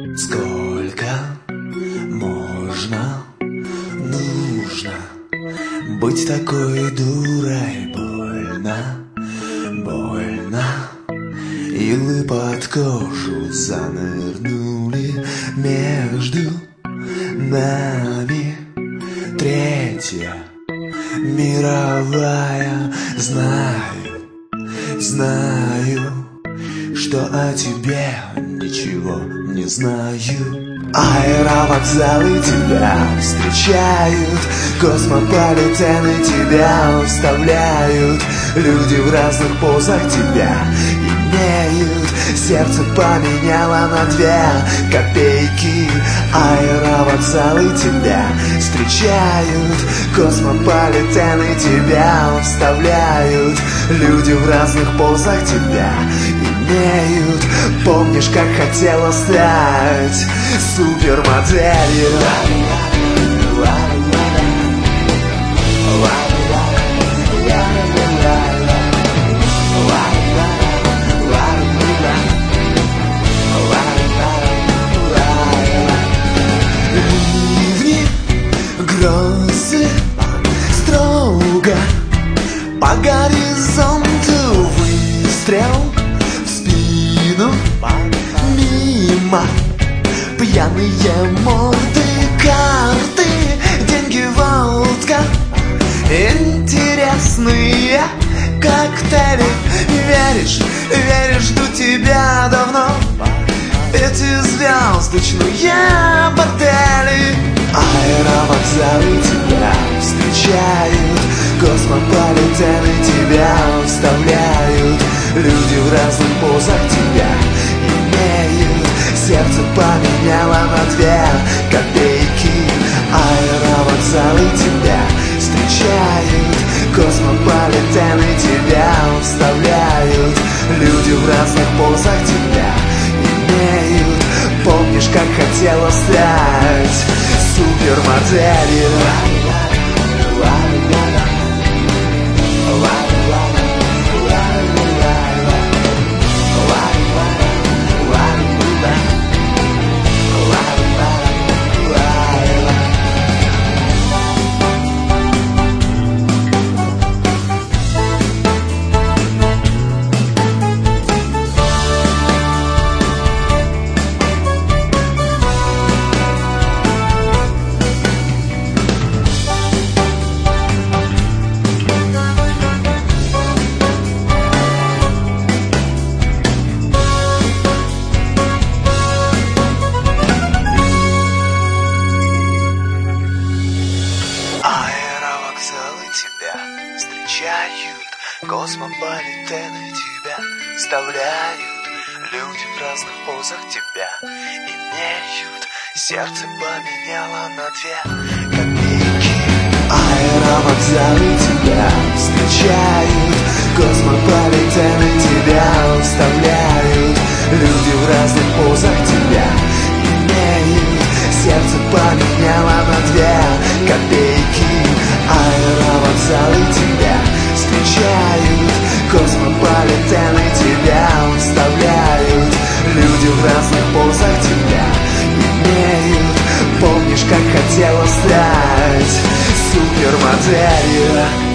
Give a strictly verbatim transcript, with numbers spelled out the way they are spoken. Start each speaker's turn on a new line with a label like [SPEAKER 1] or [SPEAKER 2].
[SPEAKER 1] Сколько можно, нужно быть такой дурой? Больно, больно. Иглы под кожу занырнули между нами. Третья мировая. Знаю, знаю, что о тебе ничего не знаю. Аэровокзалы тебя встречают, космополитены тебя вставляют. Люди в разных позах тебя имеют. Сердце поменяло на две копейки. Аэровокзалы тебя встречают, космополитены тебя вставляют. Люди в разных позах тебя имеют. Помнишь, как хотела стать супермоделью? Ливни, грозы, строго по горизонту выстрел в спину. Мимо пьяные морды, карты, деньги, водка, интересные коктейли. Веришь, веришь, жду тебя давно. Эти звездочные бордели. Аэровокзалы тебя встречают, космополитены тебя вставляют. Люди в разных позах тебя имеют. Сердце поменяло на две копейки. Аэровокзалы тебя встречают, космополитены тебя вставляют. Люди в разных позах тебя имеют. Помнишь, как хотела стать супермоделью? Аэровокзалы тебя встречают, космополитены тебя вставляют. Люди в разных позах тебя имеют. Сердце поменяло на две копейки. Аэровокзалы тебя встречают, космополитены тебя вставляют. Люди в разных позах тебя имеют. Сердце поменяло на две копейки. Аэровокзалы тебя встречают, космополитены тебя вставляют. Люди в разных позах тебя имеют. Помнишь, как хотела стать супермоделью?